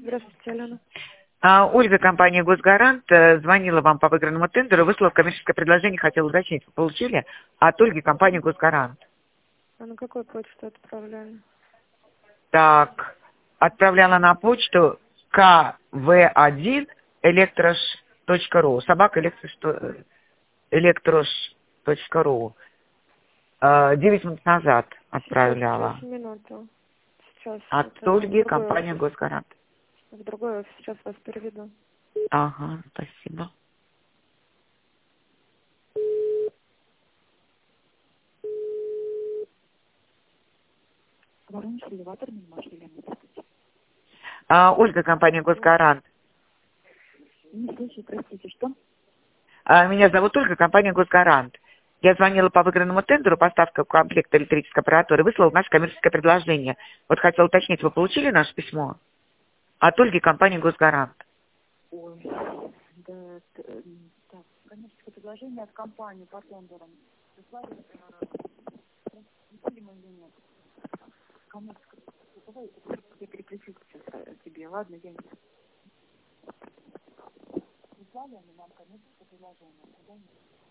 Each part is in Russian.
Здравствуйте, Алена. Ольга, компания «Госгарант», звонила вам по выигранному тендеру, выслала коммерческое предложение, хотела уточнить, вы получили? От Ольги, компания «Госгарант». А на какую почту отправляли? Так, отправляла на почту kv1 electrosh.ru, собака electrosh.ru. 9 минут назад отправляла. Сейчас, минуту. Сейчас, От это в Ольги, другой компания офис. «Госгарант». В другой офис, сейчас вас переведу. Ага, спасибо. Воронеж, элеватор, не можешь, Елена, здравствуйте. Ольга, компания «Госгарант». Не слышу, простите, что? Меня зовут Ольга, компания «Госгарант». Я звонила по выигранному тендеру, поставка комплекта электрической аппаратуры, выслала наше коммерческое предложение. Вот хотела уточнить, вы получили наше письмо? От Ольги, компания «Госгарант». Ой, да, так, коммерческое предложение от компании по тендерам. Прислали, прислали мы или нет? Коммерческое, давай я переключу сейчас тебе, ладно, я не... Прислали они нам коммерческое предложение, куда нет?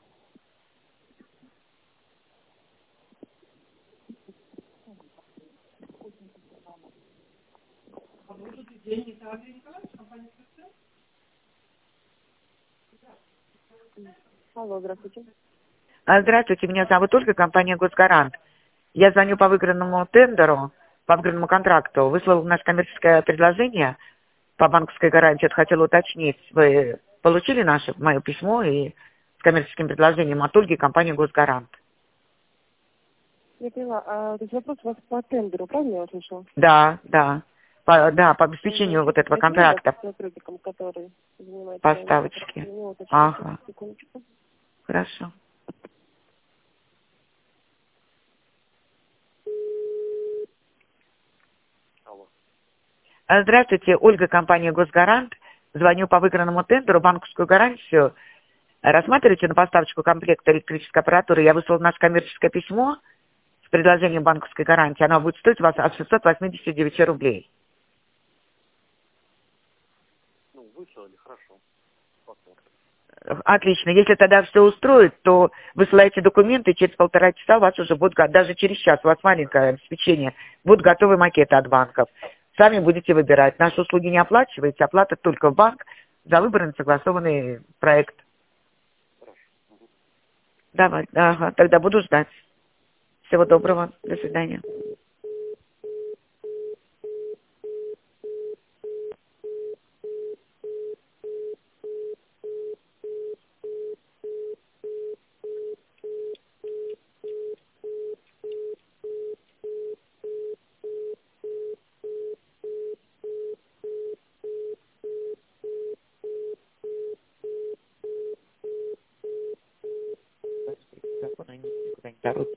Алло, здравствуйте. Здравствуйте, меня зовут Ольга, компания «Госгарант». Я звоню по выигранному тендеру, по выигранному контракту. Выслала наше коммерческое предложение по банковской гарантии. Вот хотела уточнить, вы получили мое письмо и с коммерческим предложением от Ольги, компания «Госгарант»? Я поняла, то есть вопрос у вас по тендеру, правильно я услышала? Да, да. По обеспечению вот этого контракта. С сотрудником, который занимается моим вопросом. Поставочки. Ага, Секундочку. хорошо. Алло. Здравствуйте, Ольга, компания «Госгарант». Звоню по выигранному тендеру, банковскую гарантию. Рассматриваете на поставочку комплекта электрической аппаратуры? Я выслала наше коммерческое письмо с предложением банковской гарантии. Оно будет стоить вас от 689 рублей. Ну, выслали, хорошо. Посмотрим. Отлично. Если тогда все устроит, то высылаете документы, и через 1,5 часа у вас уже будет, даже через час, у вас маленькое обеспечение, будут готовы макеты от банков. Сами будете выбирать. Наши услуги не оплачиваете, оплата только в банк за выбранный согласованный проект. Хорошо. Угу. Давай, ага, тогда буду ждать. Всего доброго. До свидания. Никуда не торопится.